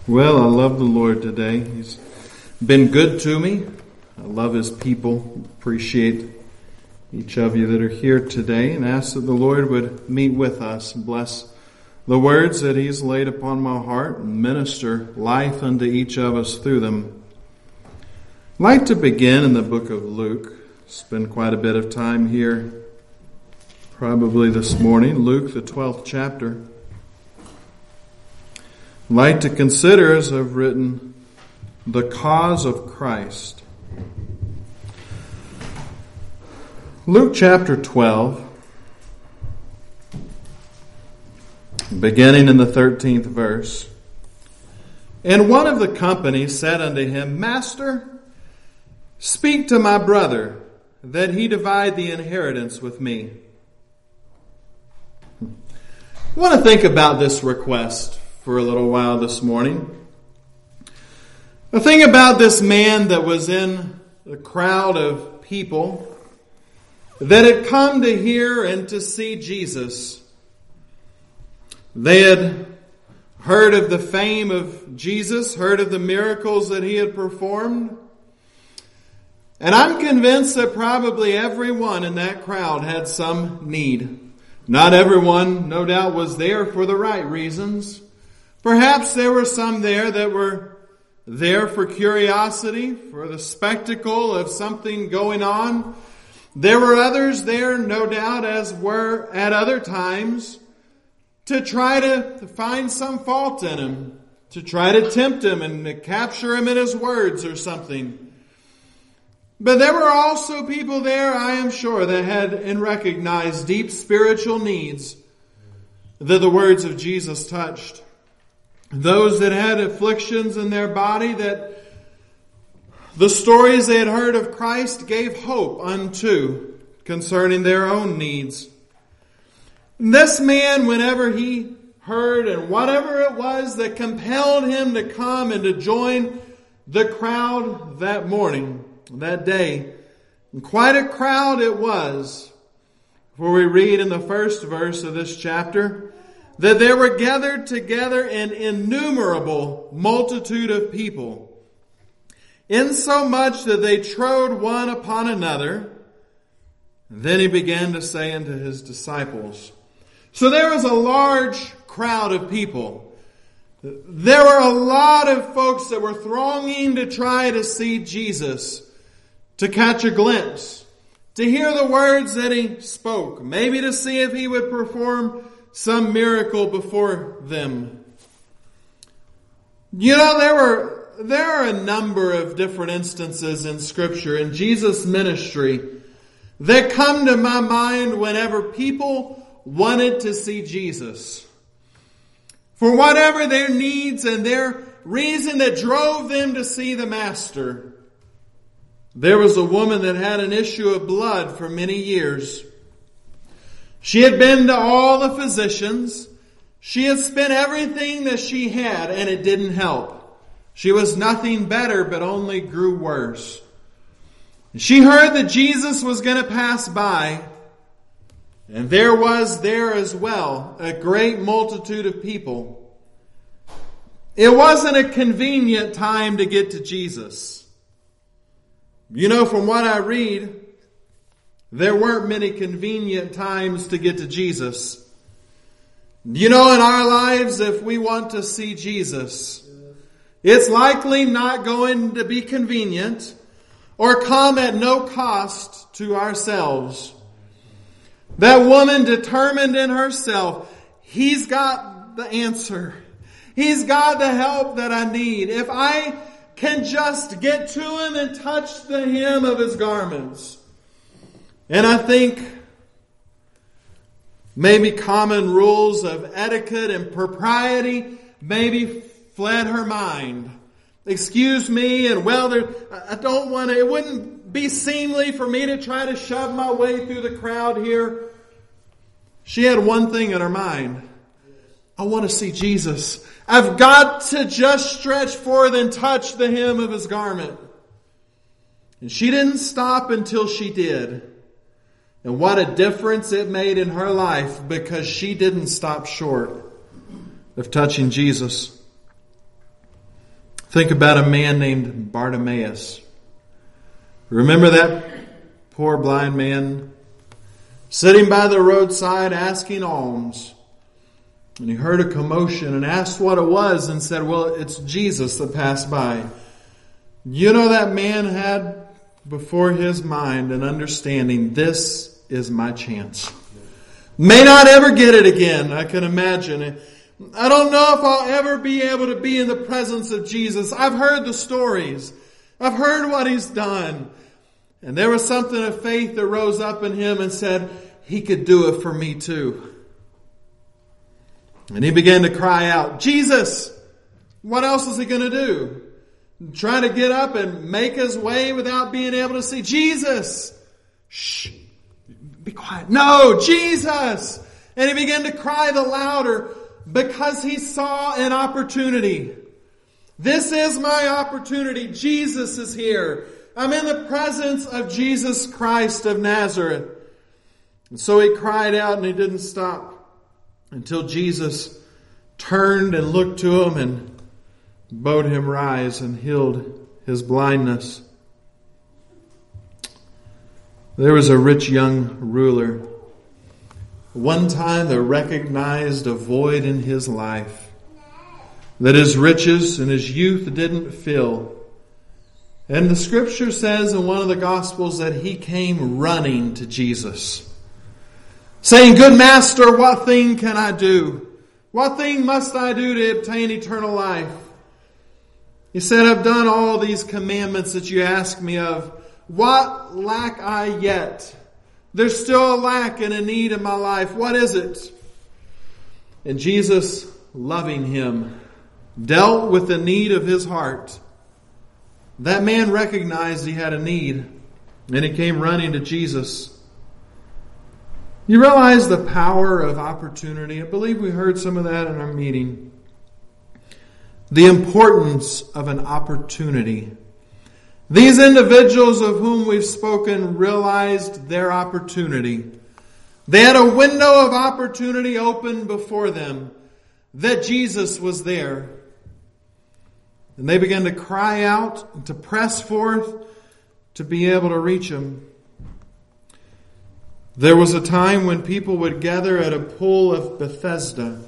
Well, I love the Lord today. He's been good to me. I love His people. Appreciate each of you that are here today, and ask that the Lord would meet with us and bless the words that He's laid upon my heart and minister life unto each of us through them. I'd like to begin in the book of Luke. Spend quite a bit of time here, probably this morning. Luke, the 12th chapter. I'd like to consider, as I've written, the cause of Christ. Luke chapter 12, beginning in the 13th verse. And one of the company said unto him, Master, speak to my brother, that he divide the inheritance with me. I want to think about this request for a little while this morning. The thing about this man that was in the crowd of people that had come to hear and to see Jesus. They had heard of the fame of Jesus, heard of the miracles that He had performed. And I'm convinced that probably everyone in that crowd had some need. Not everyone, no doubt, was there for the right reasons. Perhaps there were some there that were there for curiosity, for the spectacle of something going on. There were others there, no doubt, as were at other times, to try to find some fault in Him, to try to tempt Him and to capture Him in His words or something. But there were also people there, I am sure, that had and recognized deep spiritual needs that the words of Jesus touched. Those that had afflictions in their body, that the stories they had heard of Christ gave hope unto concerning their own needs. And this man, whenever he heard, and whatever it was that compelled him to come and to join the crowd that morning, that day, and quite a crowd it was, for we read in the first verse of this chapter, that there were gathered together an innumerable multitude of people, insomuch that they trode one upon another. Then He began to say unto His disciples. So there was a large crowd of people. There were a lot of folks that were thronging to try to see Jesus, to catch a glimpse, to hear the words that He spoke, maybe to see if He would perform some miracle before them. You know, there are a number of different instances in Scripture, in Jesus' ministry, that come to my mind whenever people wanted to see Jesus. For whatever their needs and their reason that drove them to see the Master. There was a woman that had an issue of blood for many years. She had been to all the physicians. She had spent everything that she had, and it didn't help. She was nothing better, but only grew worse. She heard that Jesus was going to pass by, and there was there as well a great multitude of people. It wasn't a convenient time to get to Jesus. You know, from what I read, there weren't many convenient times to get to Jesus. You know, in our lives, if we want to see Jesus, it's likely not going to be convenient or come at no cost to ourselves. That woman determined in herself, He's got the answer. He's got the help that I need. If I can just get to Him and touch the hem of His garments. And I think maybe common rules of etiquette and propriety maybe fled her mind. Excuse me, and I don't want to, it wouldn't be seemly for me to try to shove my way through the crowd here. She had one thing in her mind. I want to see Jesus. I've got to just stretch forth and touch the hem of His garment. And she didn't stop until she did. And what a difference it made in her life, because she didn't stop short of touching Jesus. Think about a man named Bartimaeus. Remember that poor blind man sitting by the roadside asking alms. And he heard a commotion and asked what it was and said, well, it's Jesus that passed by. You know, that man had before his mind an understanding, this is my chance. May not ever get it again, I can imagine. I don't know if I'll ever be able to be in the presence of Jesus. I've heard the stories. I've heard what he's done. And there was something of faith that rose up in him and said, he could do it for me too. And he began to cry out, Jesus! What else is he going to do? Try to get up and make his way without being able to see. Jesus! Shh! Be quiet. No! Jesus! And he began to cry the louder because he saw an opportunity. This is my opportunity. Jesus is here. I'm in the presence of Jesus Christ of Nazareth. And so he cried out and he didn't stop until Jesus turned and looked to him and bade him rise and healed his blindness. There was a rich young ruler, one time that recognized a void in his life that his riches and his youth didn't fill. And the scripture says in one of the Gospels that he came running to Jesus, saying, Good Master, what thing can I do? What thing must I do to obtain eternal life? He said, I've done all these commandments that you ask me of. What lack I yet? There's still a lack and a need in my life. What is it? And Jesus, loving him, dealt with the need of his heart. That man recognized he had a need, and he came running to Jesus. You realize the power of opportunity? I believe we heard some of that in our meeting. The importance of an opportunity. These individuals of whom we've spoken realized their opportunity. They had a window of opportunity open before them, that Jesus was there. And they began to cry out and to press forth to be able to reach him. There was a time when people would gather at a pool of Bethesda,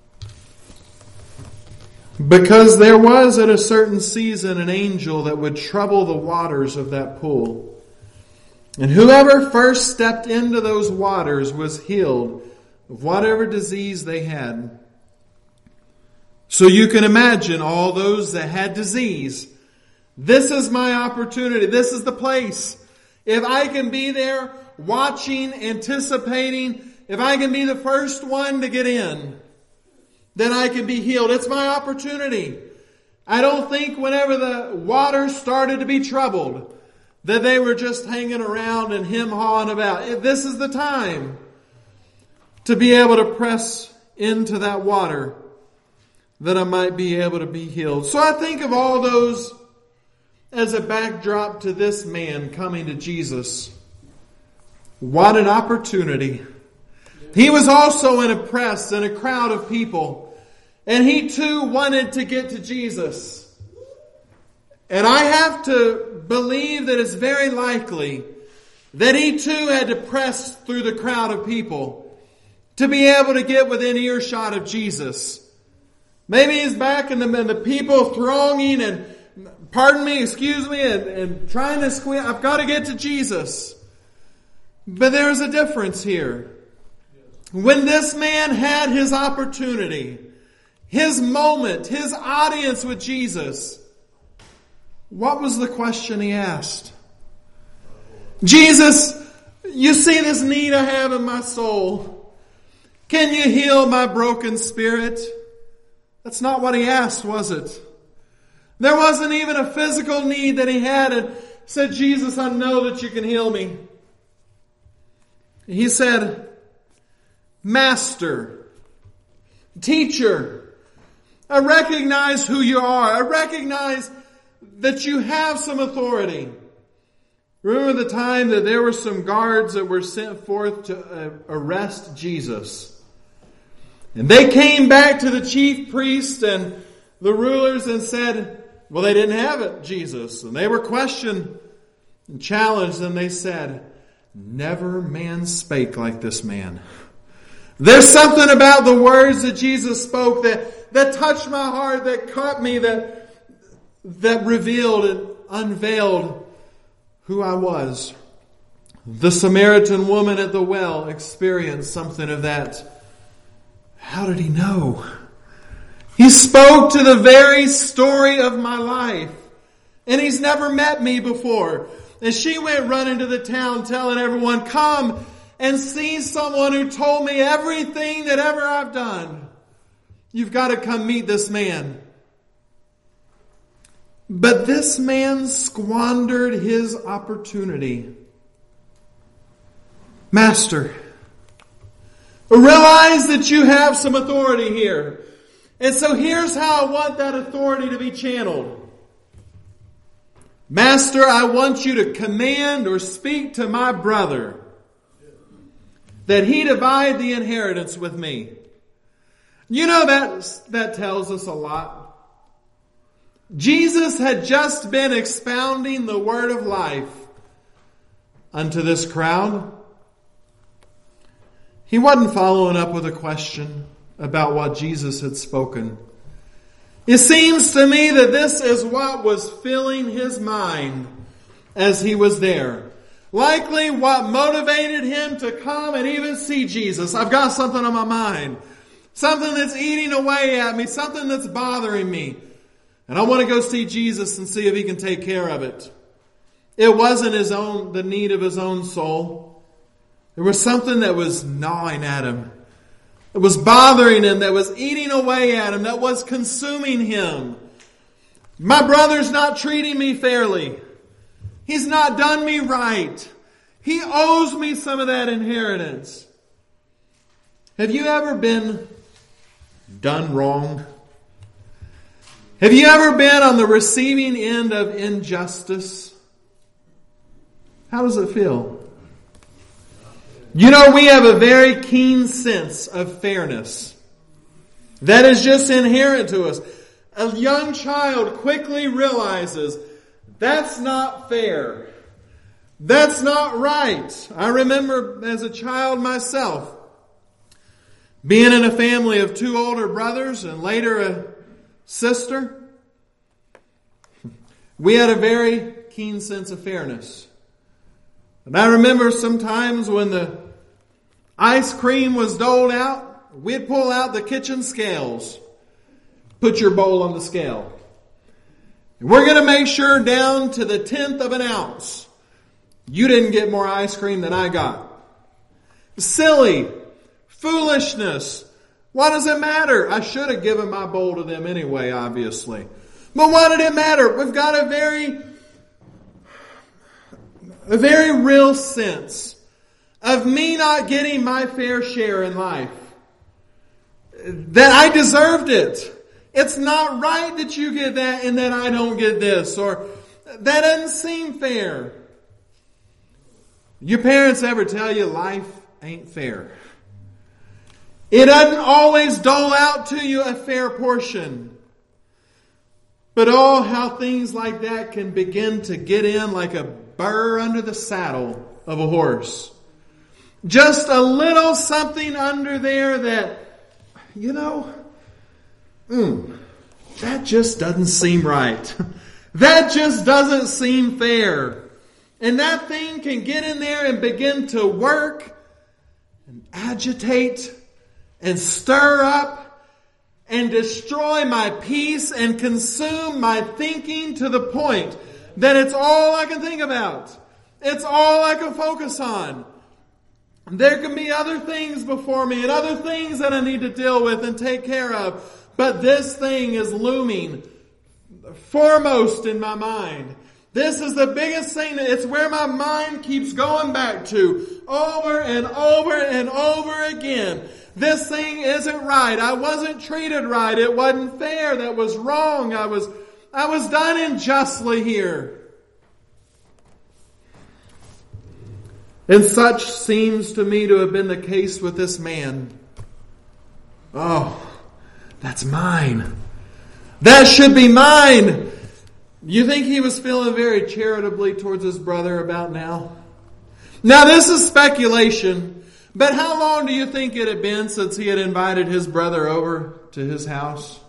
because there was at a certain season an angel that would trouble the waters of that pool. And whoever first stepped into those waters was healed of whatever disease they had. So you can imagine all those that had disease. This is my opportunity. This is the place. If I can be there watching, anticipating, if I can be the first one to get in, then I can be healed. It's my opportunity. I don't think whenever the water started to be troubled that they were just hanging around and hem-hawing about. This is the time to be able to press into that water that I might be able to be healed. So I think of all those as a backdrop to this man coming to Jesus. What an opportunity. He was also in a press and a crowd of people. And he too wanted to get to Jesus. And I have to believe that it's very likely that he too had to press through the crowd of people to be able to get within earshot of Jesus. Maybe he's back in the people thronging and, pardon me, excuse me, and trying to squeeze. I've got to get to Jesus. But there's a difference here. When this man had his opportunity, his moment, his audience with Jesus, what was the question he asked? Jesus, you see this need I have in my soul. Can you heal my broken spirit? That's not what he asked, was it? There wasn't even a physical need that he had and said, Jesus, I know that you can heal me. He said, Master, Teacher, I recognize who you are. I recognize that you have some authority. Remember the time that there were some guards that were sent forth to arrest Jesus. And they came back to the chief priests and the rulers and said, well, they didn't have it, Jesus. And they were questioned and challenged, and they said, never man spake like this man. There's something about the words that Jesus spoke that touched my heart, that caught me, that revealed and unveiled who I was. The Samaritan woman at the well experienced something of that. How did he know? He spoke to the very story of my life. And he's never met me before. And she went running to the town telling everyone, come and see someone who told me everything that ever I've done. You've got to come meet this man. But this man squandered his opportunity. Master, realize that you have some authority here. And so here's how I want that authority to be channeled. Master, I want you to command or speak to my brother that he divide the inheritance with me. You know, that tells us a lot. Jesus had just been expounding the word of life unto this crowd. He wasn't following up with a question about what Jesus had spoken. It seems to me that this is what was filling his mind as he was there. Likely what motivated him to come and even see Jesus. I've got something on my mind. Something that's eating away at me. Something that's bothering me. And I want to go see Jesus and see if he can take care of it. It wasn't the need of his own soul. There was something that was gnawing at him. That was bothering him, that was eating away at him, that was consuming him. My brother's not treating me fairly. He's not done me right. He owes me some of that inheritance. Have you ever been done wrong? Have you ever been on the receiving end of injustice? How does it feel? You know, we have a very keen sense of fairness. That is just inherent to us. A young child quickly realizes that's not fair. That's not right. I remember as a child myself being in a family of 2 older brothers and later a sister. We had a very keen sense of fairness. And I remember sometimes when the ice cream was doled out, we'd pull out the kitchen scales. Put your bowl on the scale. And we're going to make sure down to the 10th of an ounce, you didn't get more ice cream than I got. Silly. Foolishness. What does it matter? I should have given my bowl to them anyway, obviously. But what did it matter? We've got a very real sense of me not getting my fair share in life. That I deserved it. It's not right that you get that and that I don't get this. Or that doesn't seem fair. Your parents ever tell you life ain't fair? It doesn't always dole out to you a fair portion. But oh, how things like that can begin to get in like a burr under the saddle of a horse. Just a little something under there that, that just doesn't seem right. That just doesn't seem fair. And that thing can get in there and begin to work and agitate and stir up and destroy my peace and consume my thinking to the point that it's all I can think about. It's all I can focus on. There can be other things before me and other things that I need to deal with and take care of. But this thing is looming foremost in my mind. This is the biggest thing. It's where my mind keeps going back to over and over and over again. This thing isn't right. I wasn't treated right. It wasn't fair. That was wrong. I was done unjustly here. And such seems to me to have been the case with this man. Oh, that's mine. That should be mine. You think he was feeling very charitably towards his brother about now? Now this is speculation, but how long do you think it had been since he had invited his brother over to his house?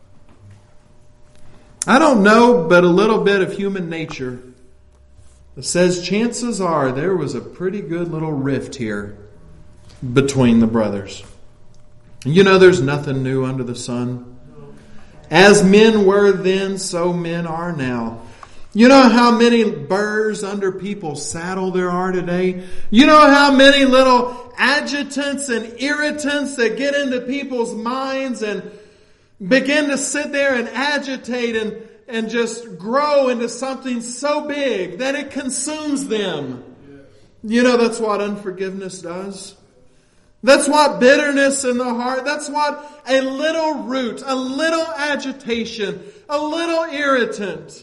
I don't know, but a little bit of human nature that says chances are there was a pretty good little rift here between the brothers. You know, there's nothing new under the sun. As men were then, so men are now. You know how many burrs under people's saddle there are today? You know how many little adjutants and irritants that get into people's minds and begin to sit there and agitate and just grow into something so big that it consumes them. You know, that's what unforgiveness does. That's what bitterness in the heart, that's what a little root, a little agitation, a little irritant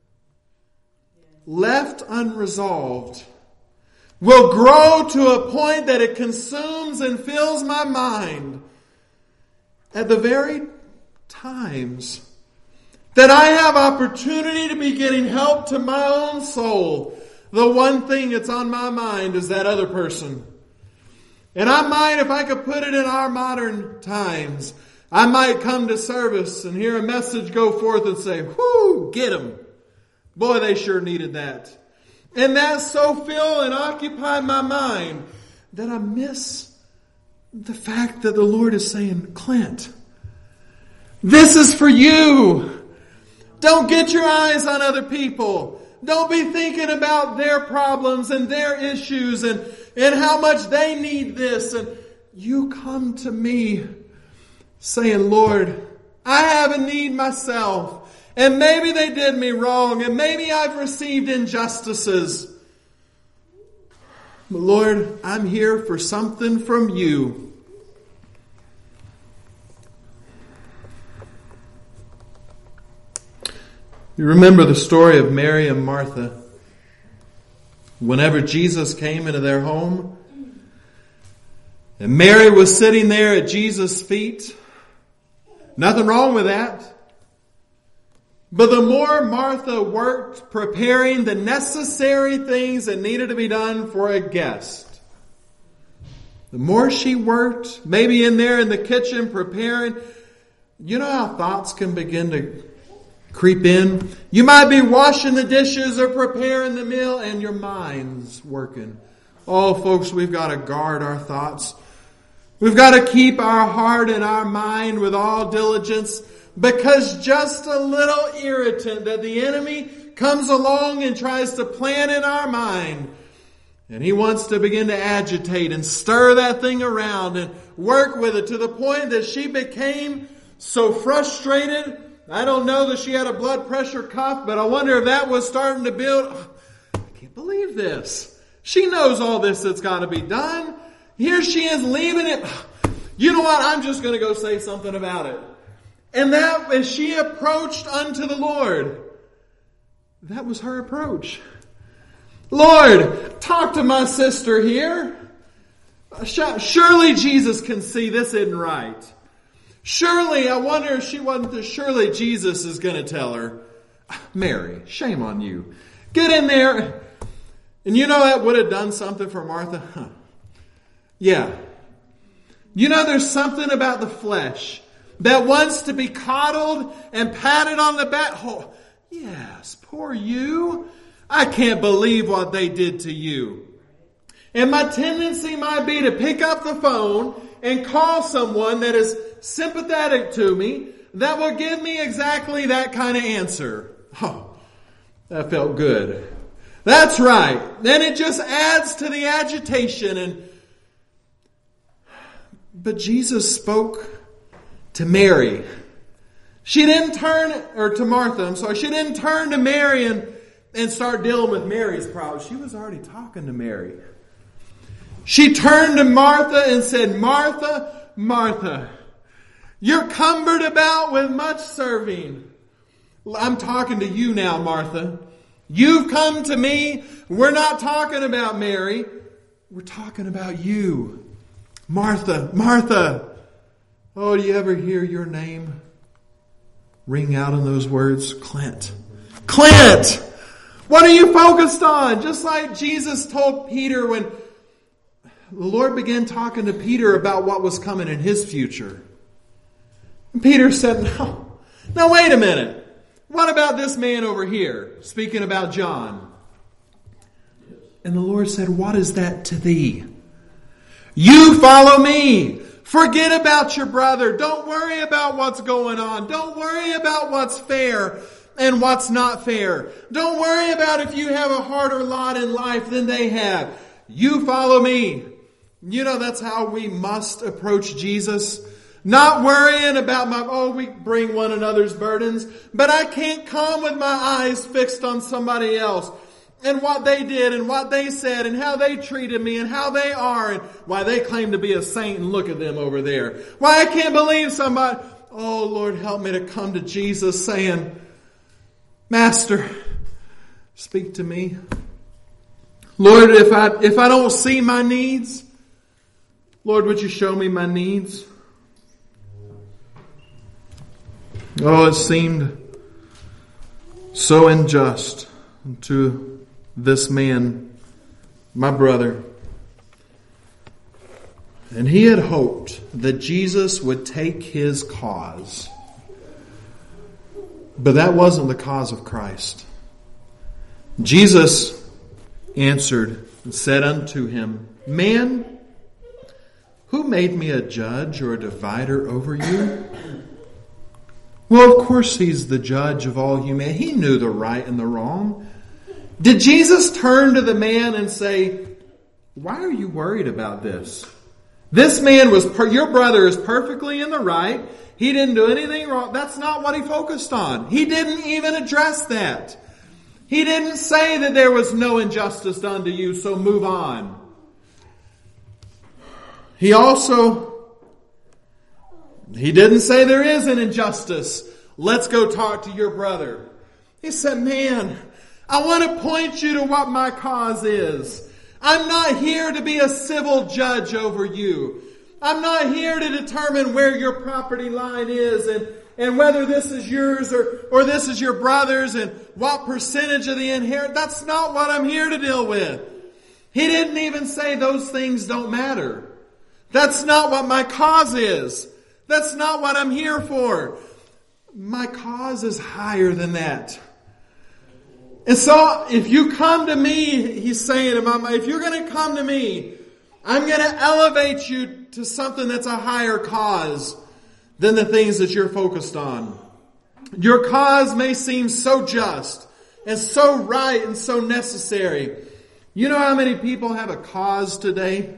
left unresolved will grow to a point that it consumes and fills my mind at the very times that I have opportunity to be getting help to my own soul. The one thing that's on my mind is that other person. And I might, if I could put it in our modern times, I might come to service and hear a message go forth and say, whoo, get them. Boy, they sure needed that. And that so fill and occupy my mind that I miss the fact that the Lord is saying, Clint, this is for you. Don't get your eyes on other people. Don't be thinking about their problems and their issues and how much they need this. And you come to me saying, Lord, I have a need myself. And maybe they did me wrong. And maybe I've received injustices. But Lord, I'm here for something from you. You remember the story of Mary and Martha. Whenever Jesus came into their home, and Mary was sitting there at Jesus' feet. Nothing wrong with that. But the more Martha worked preparing the necessary things that needed to be done for a guest, the more she worked, maybe in there in the kitchen preparing, you know how thoughts can begin to creep in. You might be washing the dishes or preparing the meal and your mind's working. Oh, folks, we've got to guard our thoughts. We've got to keep our heart and our mind with all diligence, because just a little irritant that the enemy comes along and tries to plant in our mind, and he wants to begin to agitate and stir that thing around and work with it to the point that she became so frustrated. I don't know that she had a blood pressure cuff, but I wonder if that was starting to build. Oh, I can't believe this. She knows all this that's got to be done. Here she is leaving it. You know what? I'm just going to go say something about it. And that, as she approached unto the Lord, that was her approach. Lord, talk to my sister here. Surely Jesus can see this isn't right. Surely, I wonder if she wasn't, surely Jesus is going to tell her, Mary, shame on you. Get in there. And you know that would have done something for Martha? Huh. Yeah. You know there's something about the flesh that wants to be coddled and patted on the back. Oh, yes, poor you. I can't believe what they did to you. And my tendency might be to pick up the phone and call someone that is sympathetic to me, that will give me exactly that kind of answer. Oh, that felt good. That's right. Then it just adds to the agitation. But Jesus spoke to Mary. She didn't to Martha, I'm sorry. She didn't turn to Mary and start dealing with Mary's problem. She was already talking to Mary. She turned to Martha and said, Martha, Martha, you're cumbered about with much serving. I'm talking to you now, Martha. You've come to me. We're not talking about Mary. We're talking about you. Martha, Martha. Oh, do you ever hear your name ring out in those words? Clint. Clint, what are you focused on? Just like Jesus told Peter when the Lord began talking to Peter about what was coming in his future. And Peter said, no, wait a minute. What about this man over here? Speaking about John. And the Lord said, what is that to thee? You follow me. Forget about your brother. Don't worry about what's going on. Don't worry about what's fair and what's not fair. Don't worry about if you have a harder lot in life than they have. You follow me. You know, that's how we must approach Jesus. Not worrying about we bring one another's burdens, but I can't come with my eyes fixed on somebody else and what they did and what they said and how they treated me and how they are and why they claim to be a saint and look at them over there. Why I can't believe somebody, oh Lord, help me to come to Jesus saying, Master, speak to me. Lord, if I don't see my needs, Lord, would you show me my needs? Oh, it seemed so unjust to this man, my brother. And he had hoped that Jesus would take his cause. But that wasn't the cause of Christ. Jesus answered and said unto him, Man, who made me a judge or a divider over you? Well, of course he's the judge of all humanity. He knew the right and the wrong. Did Jesus turn to the man and say, why are you worried about this? This man your brother is perfectly in the right. He didn't do anything wrong. That's not what he focused on. He didn't even address that. He didn't say that there was no injustice done to you, so move on. He didn't say there is an injustice. Let's go talk to your brother. He said, man, I want to point you to what my cause is. I'm not here to be a civil judge over you. I'm not here to determine where your property line is and whether this is yours or this is your brother's and what percentage of the inheritance. That's not what I'm here to deal with. He didn't even say those things don't matter. That's not what my cause is. That's not what I'm here for. My cause is higher than that. And so if you come to me, he's saying, if you're going to come to me, I'm going to elevate you to something that's a higher cause than the things that you're focused on. Your cause may seem so just and so right and so necessary. You know how many people have a cause today?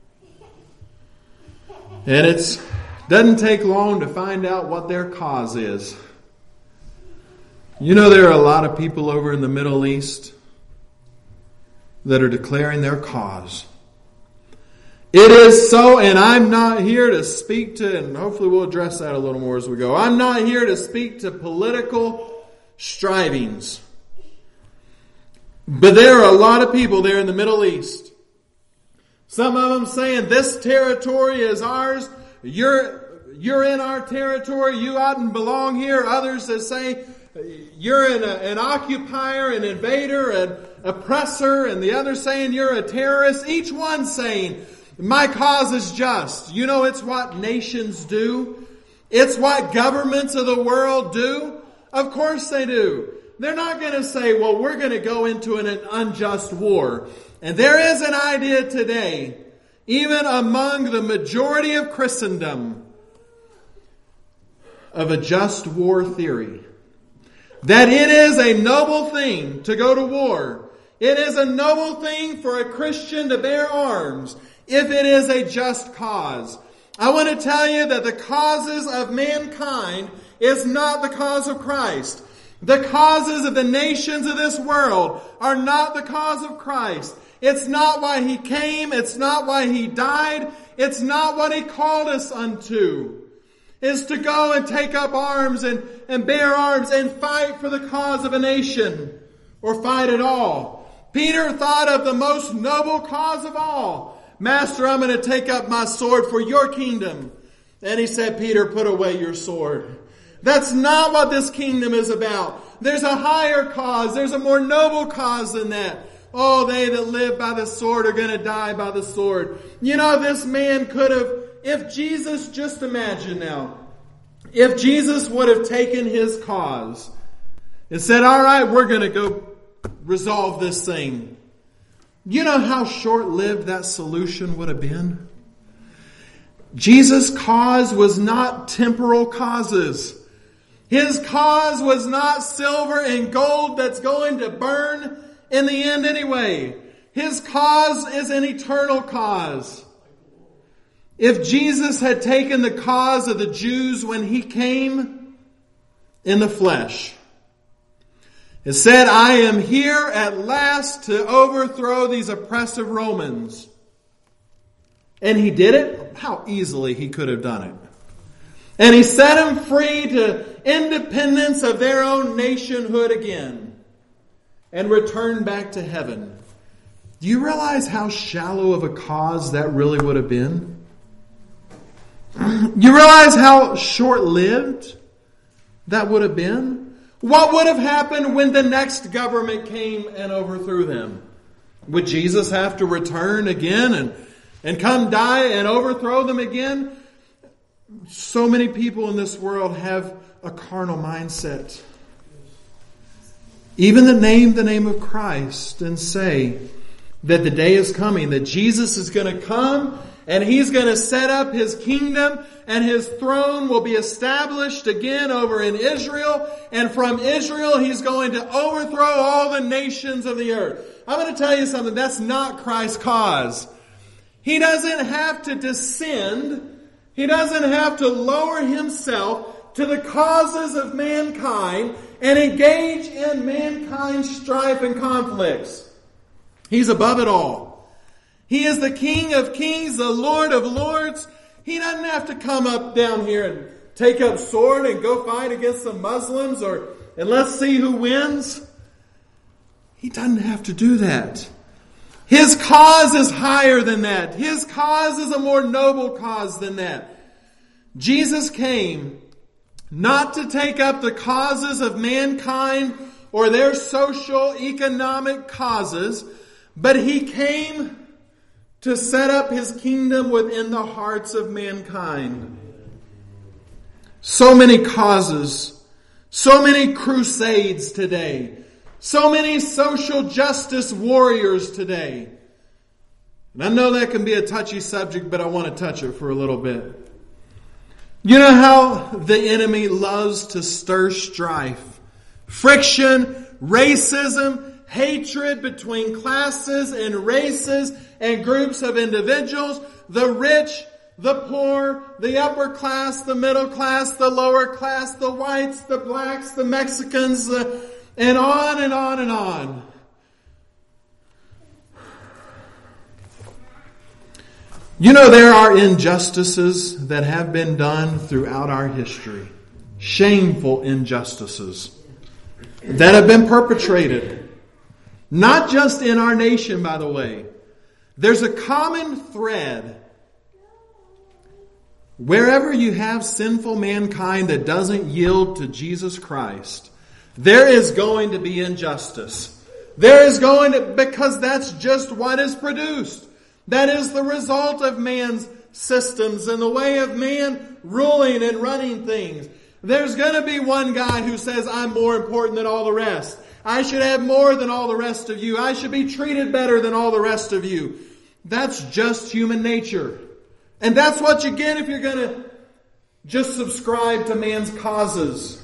And it doesn't take long to find out what their cause is. You know there are a lot of people over in the Middle East that are declaring their cause. It is so, and I'm not here to speak to, and hopefully we'll address that a little more as we go. I'm not here to speak to political strivings. But there are a lot of people there in the Middle East. Some of them saying this territory is ours. You're in our territory. You oughtn't belong here. Others that say you're an occupier, an invader, an oppressor, and the other saying you're a terrorist. Each one saying, my cause is just. You know, it's what nations do. It's what governments of the world do. Of course they do. They're not going to say, well, we're going to go into an unjust war. And there is an idea today, even among the majority of Christendom, of a just war theory. That it is a noble thing to go to war. It is a noble thing for a Christian to bear arms if it is a just cause. I want to tell you that the causes of mankind is not the cause of Christ. The causes of the nations of this world are not the cause of Christ. It's not why He came. It's not why He died. It's not what He called us unto. Is to go and take up arms and bear arms and fight for the cause of a nation. Or fight at all. Peter thought of the most noble cause of all. Master, I'm going to take up my sword for your kingdom. And he said, Peter, put away your sword. That's not what this kingdom is about. There's a higher cause. There's a more noble cause than that. Oh, they that live by the sword are going to die by the sword. You know, this man could have, if Jesus, just imagine now, if Jesus would have taken his cause and said, all right, we're going to go resolve this thing. You know how short-lived that solution would have been? Jesus' cause was not temporal causes. His cause was not silver and gold that's going to burn in the end anyway. His cause is an eternal cause. If Jesus had taken the cause of the Jews when he came in the flesh, it said, I am here at last to overthrow these oppressive Romans. And he did it. How easily he could have done it. And he set them free to independence of their own nationhood again. And returned back to heaven. Do you realize how shallow of a cause that really would have been? You realize how short-lived that would have been? What would have happened when the next government came and overthrew them? Would Jesus have to return again and come die and overthrow them again? So many people in this world have a carnal mindset. Even that name the name of Christ and say that the day is coming, that Jesus is going to come and he's going to set up his kingdom and his throne will be established again over in Israel. And from Israel, he's going to overthrow all the nations of the earth. I'm going to tell you something. That's not Christ's cause. He doesn't have to descend. He doesn't have to lower himself to the causes of mankind and engage in mankind's strife and conflicts. He's above it all. He is the King of kings, the Lord of lords. He doesn't have to come up down here and take up sword and go fight against the Muslims and let's see who wins. He doesn't have to do that. His cause is higher than that. His cause is a more noble cause than that. Jesus came not to take up the causes of mankind or their social, economic causes, but he came to set up his kingdom within the hearts of mankind. So many causes, so many crusades today, so many social justice warriors today. And I know that can be a touchy subject, but I want to touch it for a little bit. You know how the enemy loves to stir strife, friction, racism, hatred between classes and races and groups of individuals, the rich, the poor, the upper class, the middle class, the lower class, the whites, the blacks, the Mexicans, and on and on and on. You know, there are injustices that have been done throughout our history. Shameful injustices that have been perpetrated. Not just in our nation, by the way. There's a common thread. Wherever you have sinful mankind that doesn't yield to Jesus Christ, there is going to be injustice. There is going to, because that's just what is produced. That is the result of man's systems and the way of man ruling and running things. There's going to be one guy who says, I'm more important than all the rest. I should have more than all the rest of you. I should be treated better than all the rest of you. That's just human nature. And that's what you get if you're going to just subscribe to man's causes.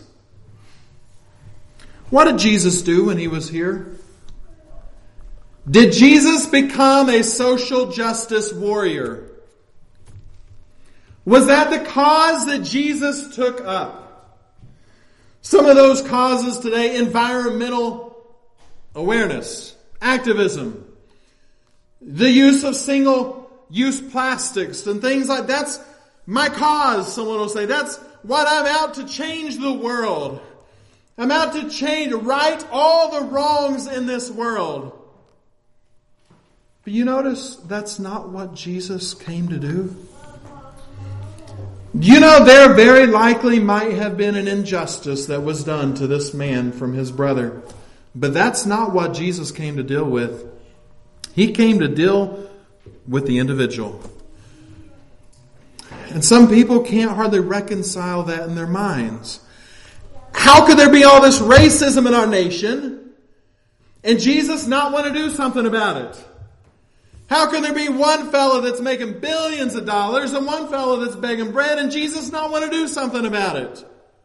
What did Jesus do when he was here? Did Jesus become a social justice warrior? Was that the cause that Jesus took up? Some of those causes today, environmental awareness, activism, the use of single-use plastics and things like that. That's my cause, someone will say. That's what I'm out to change the world. I'm out to right all the wrongs in this world. But you notice that's not what Jesus came to do. You know, there very likely might have been an injustice that was done to this man from his brother. But that's not what Jesus came to deal with. He came to deal with the individual. And some people can't hardly reconcile that in their minds. How could there be all this racism in our nation and Jesus not want to do something about it? How can there be one fellow that's making billions of dollars and one fellow that's begging bread and Jesus not want to do something about it?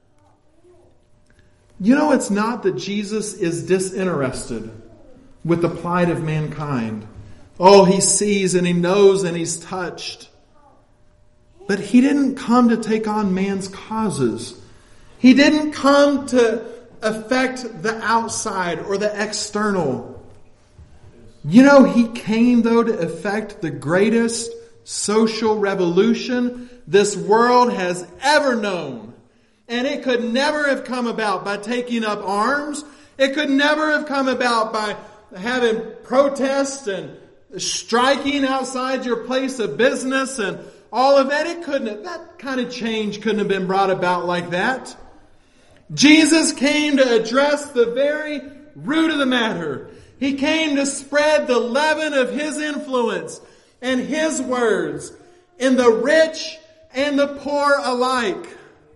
You know, it's not that Jesus is disinterested with the plight of mankind. Oh, he sees and he knows and he's touched. But he didn't come to take on man's causes. He didn't come to affect the outside or the external. You know, he came, though, to effect the greatest social revolution this world has ever known. And it could never have come about by taking up arms. It could never have come about by having protests and striking outside your place of business and all of that. That kind of change couldn't have been brought about like that. Jesus came to address the very root of the matter. He came to spread the leaven of His influence and His words in the rich and the poor alike.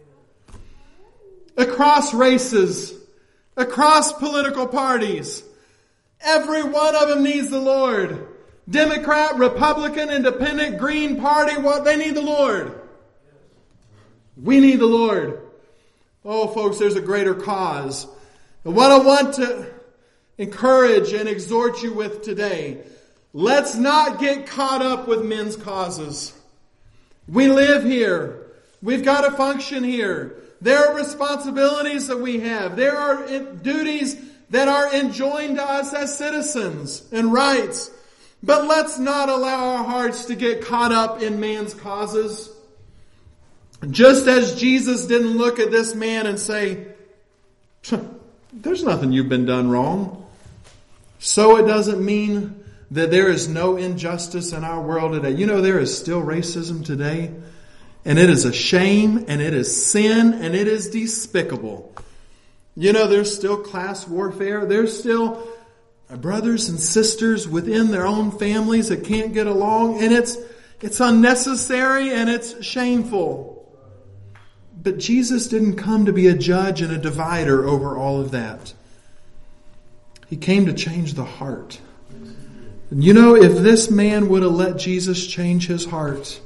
Across races, across political parties. Every one of them needs the Lord. Democrat, Republican, Independent, Green Party, they need the Lord. We need the Lord. Oh, folks, there's a greater cause. And what I want to encourage and exhort you with today, let's not get caught up with men's causes. We live here. We've got to function here. There are responsibilities that we have. There are duties that are enjoined to us as citizens and rights. But let's not allow our hearts to get caught up in man's causes. Just as Jesus didn't look at this man and say, there's nothing you've been done wrong. So it doesn't mean that there is no injustice in our world today. You know, there is still racism today. And it is a shame, and it is sin, and it is despicable. You know, there's still class warfare. There's still brothers and sisters within their own families that can't get along. And it's unnecessary and it's shameful. But Jesus didn't come to be a judge and a divider over all of that. He came to change the heart. And you know, if this man would have let Jesus change his heart,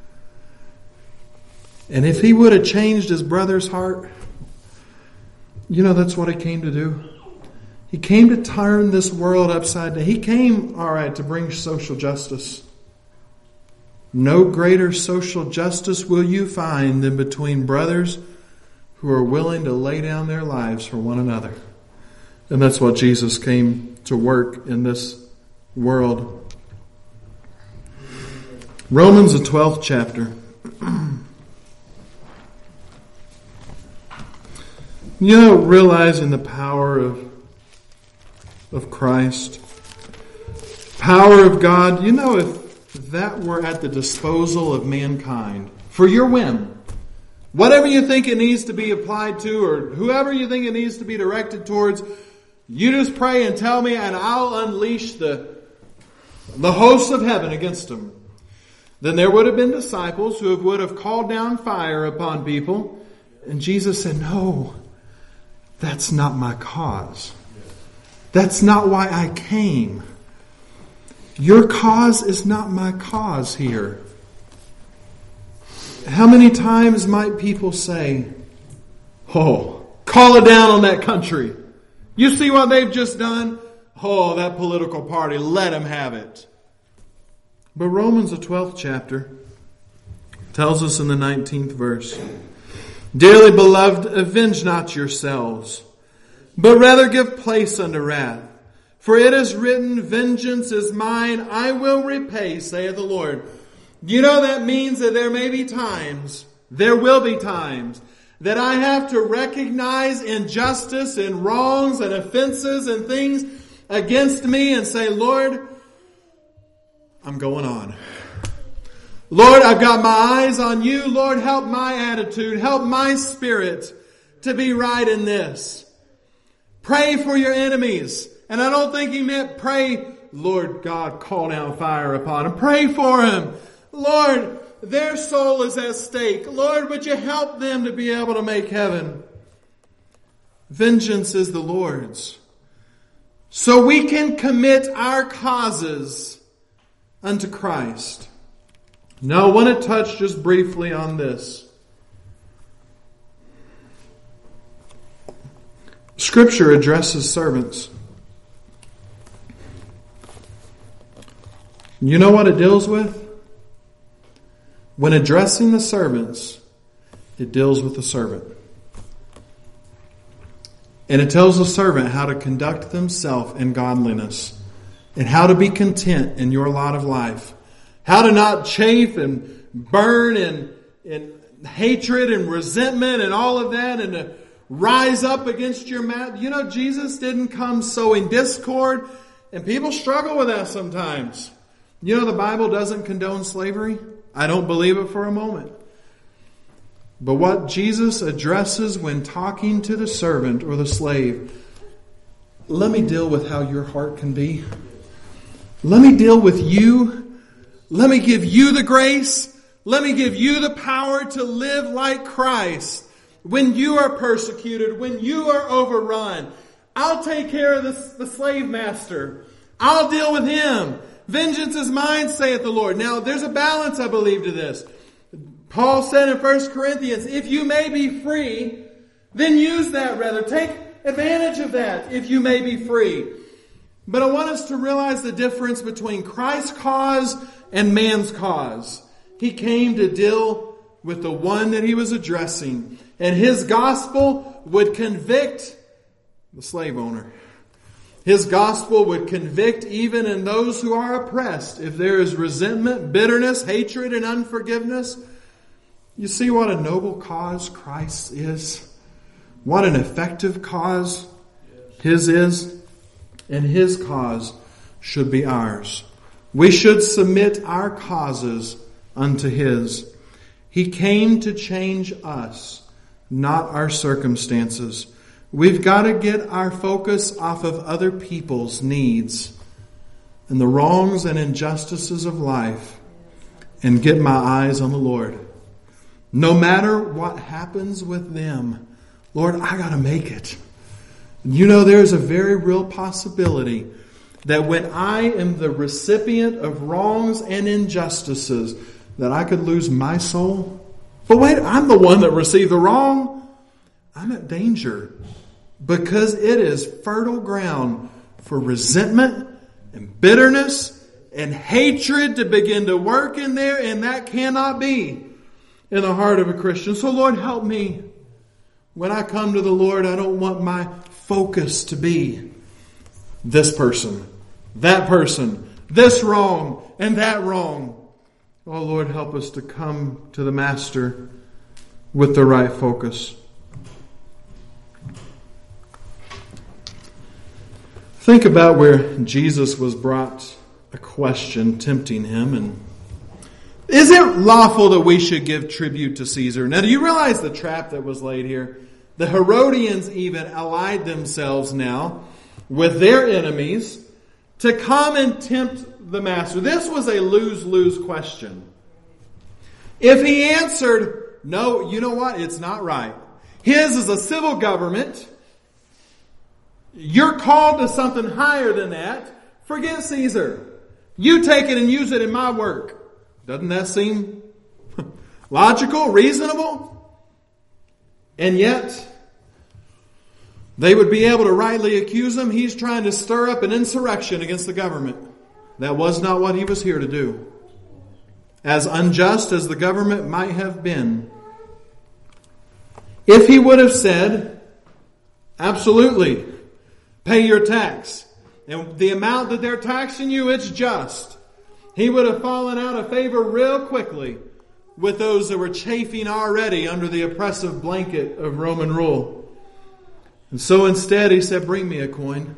and if he would have changed his brother's heart, you know, that's what he came to do. He came to turn this world upside down. He came, all right, to bring social justice. No greater social justice will you find than between brothers who are willing to lay down their lives for one another. And that's what Jesus came to work in this world. Romans, the 12th chapter. You know, realizing the power of Christ, power of God, you know, if that were at the disposal of mankind, for your whim, whatever you think it needs to be applied to, or whoever you think it needs to be directed towards, you just pray and tell me, and I'll unleash the hosts of heaven against them. Then there would have been disciples who would have called down fire upon people, and Jesus said, no, that's not my cause. That's not why I came. Your cause is not my cause here. How many times might people say, oh, call it down on that country. You see what they've just done? Oh, that political party, let them have it. But Romans, the 12th chapter, tells us in the 19th verse, Dearly beloved, avenge not yourselves, but rather give place unto wrath. For it is written, Vengeance is mine, I will repay, saith the Lord. You know, that means that there will be times, that I have to recognize injustice and wrongs and offenses and things against me and say, Lord, I'm going on. Lord, I've got my eyes on you. Lord, help my attitude. Help my spirit to be right in this. Pray for your enemies. And I don't think he meant pray, Lord God, call down fire upon them. Pray for them. Lord, their soul is at stake. Lord, would you help them to be able to make heaven? Vengeance is the Lord's. So we can commit our causes unto Christ. Now I want to touch just briefly on this. Scripture addresses servants. You know what it deals with? When addressing the servants, it deals with the servant. And it tells the servant how to conduct themselves in godliness and how to be content in your lot of life. How to not chafe and burn in hatred and resentment and all of that and to rise up against your mouth. You know, Jesus didn't come sowing discord, and people struggle with that sometimes. You know, the Bible doesn't condone slavery. I don't believe it for a moment. But what Jesus addresses when talking to the servant or the slave, let me deal with how your heart can be. Let me deal with you. Let me give you the grace. Let me give you the power to live like Christ. When you are persecuted, when you are overrun, I'll take care of the slave master. I'll deal with him. Vengeance is mine, saith the Lord. Now, there's a balance, I believe, to this. Paul said in 1 Corinthians, if you may be free, then use that rather. Take advantage of that if you may be free. But I want us to realize the difference between Christ's cause and man's cause. He came to deal with the one that he was addressing. And his gospel would convict the slave owner. His gospel would convict even in those who are oppressed. If there is resentment, bitterness, hatred, and unforgiveness, you see what a noble cause Christ is? What an effective cause his is? And his cause should be ours. We should submit our causes unto his. He came to change us, not our circumstances. We've got to get our focus off of other people's needs and the wrongs and injustices of life and get my eyes on the Lord. No matter what happens with them, Lord, I got to make it. You know, there's a very real possibility that when I am the recipient of wrongs and injustices, that I could lose my soul. But wait, I'm the one that received the wrong. I'm at danger because it is fertile ground for resentment and bitterness and hatred to begin to work in there, and that cannot be in the heart of a Christian. So Lord, help me. When I come to the Lord, I don't want my focus to be this person, this wrong, and that wrong. Oh Lord, help us to come to the Master with the right focus. Think about where Jesus was brought a question tempting him. And is it lawful that we should give tribute to Caesar? Now, do you realize the trap that was laid here? The Herodians even allied themselves now with their enemies to come and tempt the Master. This was a lose-lose question. If he answered, no, you know what? It's not right. His is a civil government. You're called to something higher than that. Forget Caesar. You take it and use it in my work. Doesn't that seem logical, reasonable? And yet, they would be able to rightly accuse him. He's trying to stir up an insurrection against the government. That was not what he was here to do. As unjust as the government might have been, if he would have said, absolutely, pay your tax, and the amount that they're taxing you, it's just, he would have fallen out of favor real quickly with those that were chafing already under the oppressive blanket of Roman rule. And so instead he said, bring me a coin.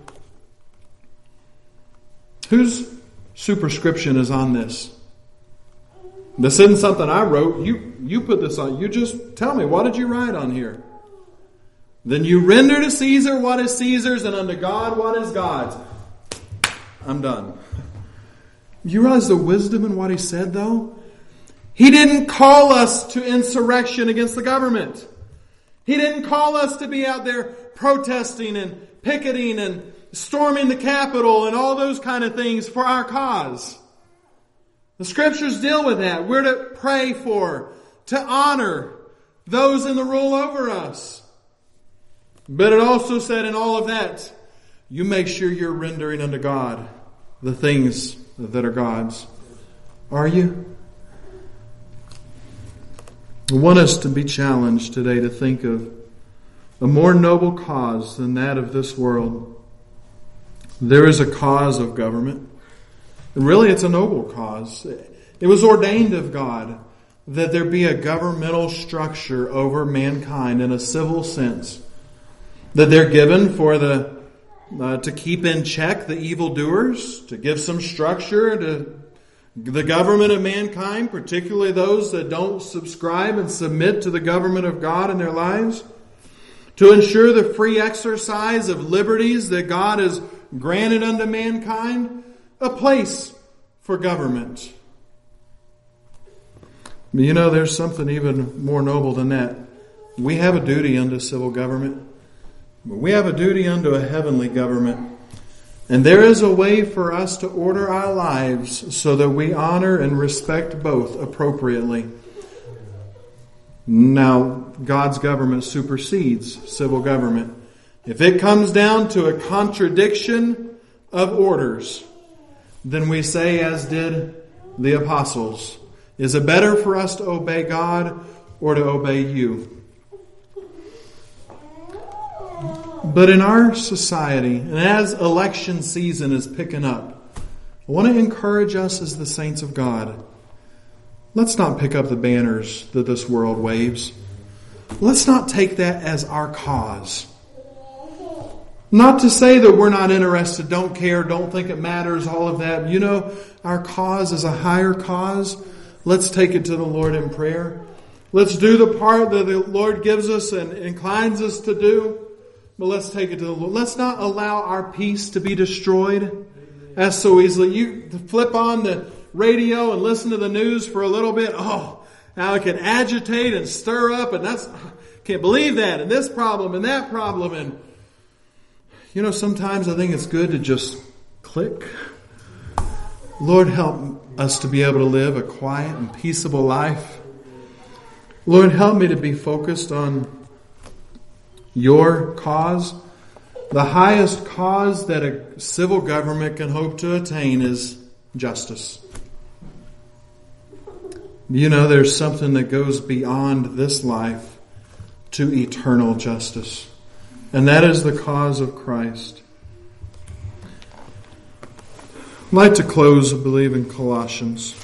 Whose superscription is on this? This isn't something I wrote. You put this on. You just tell me, what did you write on here? Then you render to Caesar what is Caesar's, and unto God what is God's. I'm done. You realize the wisdom in what he said, though? He didn't call us to insurrection against the government. He didn't call us to be out there protesting and picketing and storming the Capitol and all those kind of things for our cause. The Scriptures deal with that. We're to pray for, to honor those in the rule over us. But it also said in all of that, you make sure you're rendering unto God the things that are God's. Are you? I want us to be challenged today to think of a more noble cause than that of this world. There is a cause of government. Really, it's a noble cause. It was ordained of God that there be a governmental structure over mankind in a civil sense. That they're given for to keep in check the evildoers, to give some structure to the government of mankind, particularly those that don't subscribe and submit to the government of God in their lives, to ensure the free exercise of liberties that God has granted unto mankind, a place for government. But you know, there's something even more noble than that. We have a duty unto civil government. But we have a duty unto a heavenly government. And there is a way for us to order our lives so that we honor and respect both appropriately. Now, God's government supersedes civil government. If it comes down to a contradiction of orders, then we say, as did the apostles, is it better for us to obey God or to obey you? But in our society, and as election season is picking up, I want to encourage us as the saints of God. Let's not pick up the banners that this world waves. Let's not take that as our cause. Not to say that we're not interested, don't care, don't think it matters, all of that. You know, our cause is a higher cause. Let's take it to the Lord in prayer. Let's do the part that the Lord gives us and inclines us to do. But let's take it to the Lord. Let's not allow our peace to be destroyed as so easily. You flip on the radio and listen to the news for a little bit. Oh, now it can agitate and stir up, and can't believe that, and this problem and that problem. And you know, sometimes I think it's good to just click. Lord, help us to be able to live a quiet and peaceable life. Lord, help me to be focused on your cause. The highest cause that a civil government can hope to attain is justice. You know, there's something that goes beyond this life to eternal justice. And that is the cause of Christ. I'd like to close, I believe, in Colossians.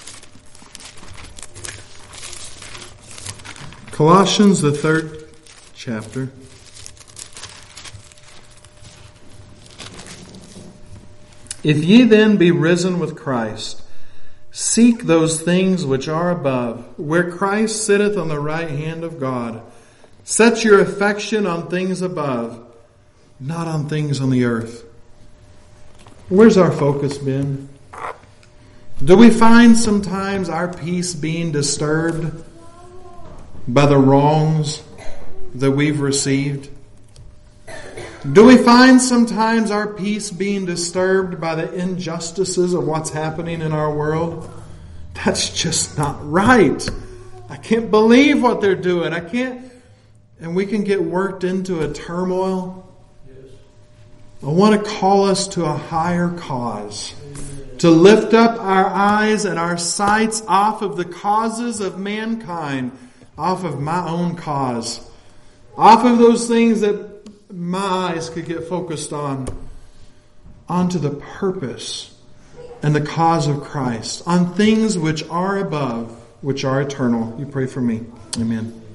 Colossians, the 3rd chapter. If ye then be risen with Christ, seek those things which are above, where Christ sitteth on the right hand of God. Set your affection on things above, not on things on the earth. Where's our focus been? Do we find sometimes our peace being disturbed by the wrongs that we've received? Do we find sometimes our peace being disturbed by the injustices of what's happening in our world? That's just not right. I can't believe what they're doing. And we can get worked into a turmoil. I want to call us to a higher cause. To lift up our eyes and our sights off of the causes of mankind, off of my own cause, off of those things that my eyes could get focused on, onto the purpose and the cause of Christ, on things which are above, which are eternal. You pray for me. Amen.